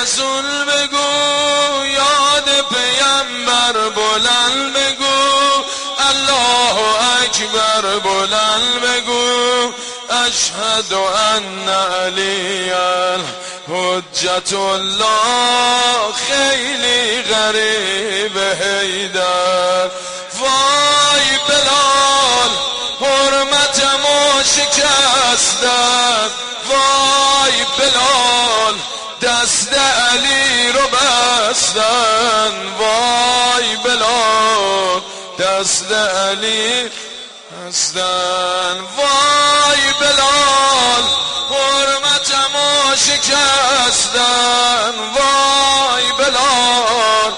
از اون بگو، یاد پیامبر بلند بگو، الله اکبر بلند بگو، اشهد ان علی حجت الله. خیلی غریب حیدر، وای بلال حرمتمو شکستن، وای بلال دست علی رو بستن، وای بلال دست علی بستن، وای بلال حرمتمو شکستن، وای بلال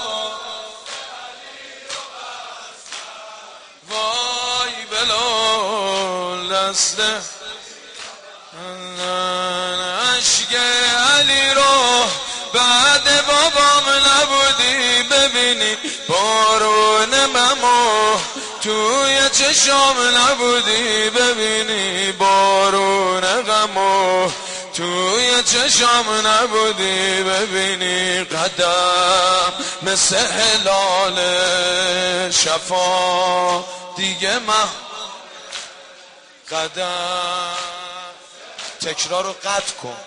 وای بلال دست عشق علی رو بعد بابام نبودی ببینی، بارون ممو توی چشام نبودی ببینی، بارون غمو توی چشام نبودی ببینی، قدم مثل هلال شفا دیگه قدم تکرار رو قطع کن،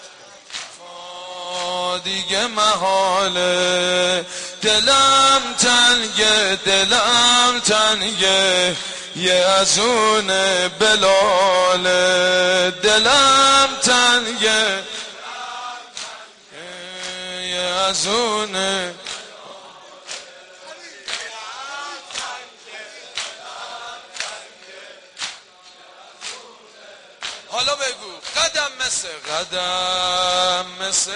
دیگه محاله، دلم تنگه دلم تنگه، یه از اون بلاله، دلم تنگه یه از اون. حالا بگو قدم مثل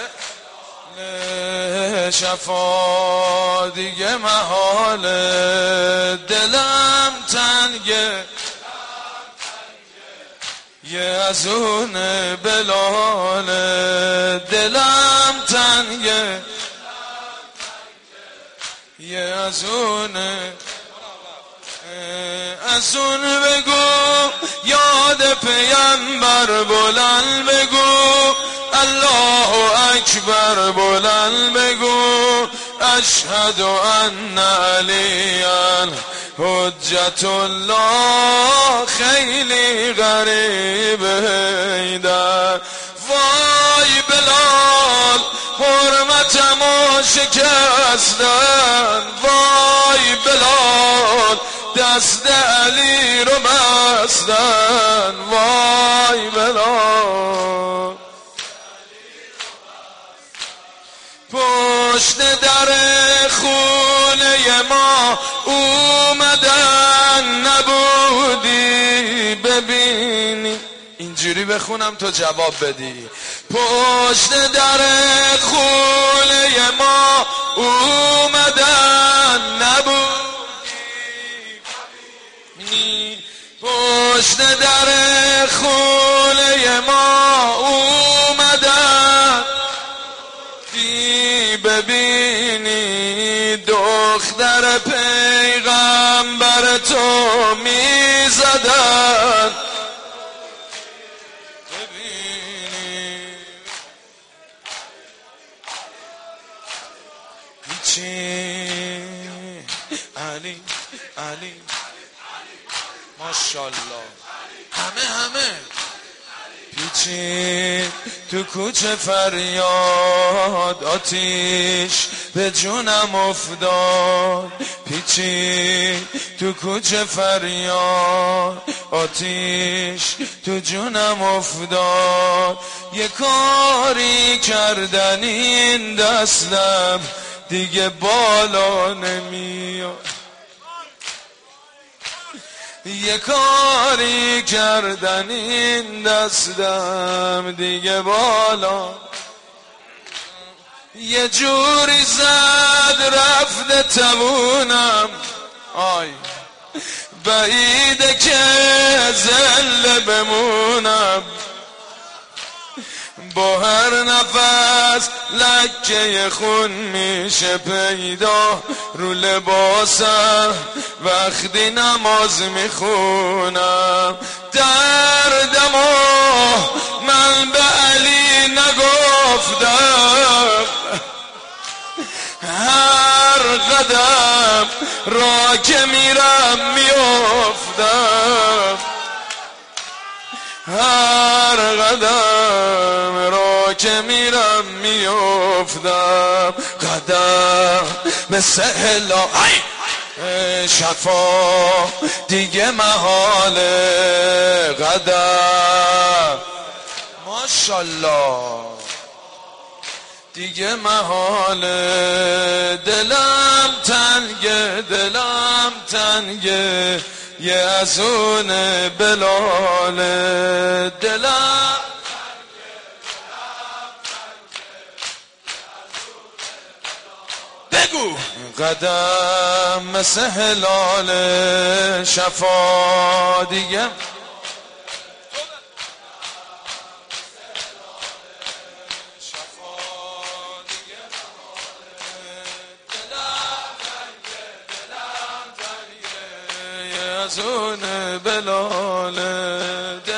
شفا دیگه محاله، دلم تنگه یه از اون بلاله، دلم تنگه یه از اون. از اون بگو، یاد پیامبر بلند بگو، الله اکبر بلند بگو، اشهد ان علی حجت الله. خیلی غریب حیدر، وای بلال حرمتمو شکستن، وای بلال دست علی رو بستن، وای بلال پشت در خونه ما اومدن نبودی ببینی. اینجوری بخونم تو جواب بدی. پشت در خونه ما اومدن نبودی، پشت در خونه ما اومدن ببینی، دختر پیغمبر تو میزدن ببینی. چی علی علی ماشاءالله، همه پیچید تو کوچه فریاد، آتیش به جونم افتاد، پیچید تو کوچه فریاد، آتیش تو جونم افتاد. یه کاری کردن این دستم دیگه بالا نمیاد، یه کاری کردن این دستم دیگه بالا، یه جوری زد رفته توونم، آی بعیده که زنده بمونم، با هر نفس لکه خون میشه پیدا رو لباسم وقتی نماز میخونم. دردمو من به علی نگفتم، را که میرم میافتم، هر قدم را که میرم میافتم، قدم مثل هلا شفا دیگه محال، قدم ماشالله دیگه محاله، دلم تنگه دلم تنگه یه از اون بلاله، دلم بگو قدم مثل هلال شفا دیگه از اون بلاله.